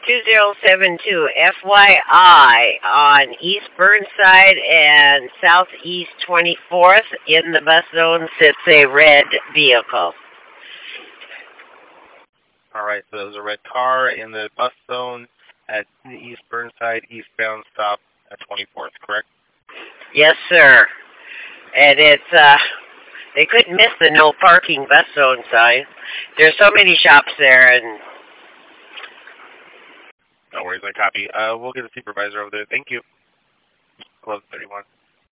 2072 FYI on East Burnside and Southeast 24th. In the bus zone sits a red vehicle. All right, so there's a red car in the bus zone at the East Burnside eastbound stop at 24th, correct? Yes, sir. And it's, they couldn't miss the no parking bus zone sign. There's so many shops there, and No worries, I copy. We'll get a supervisor over there. Thank you. 11:31.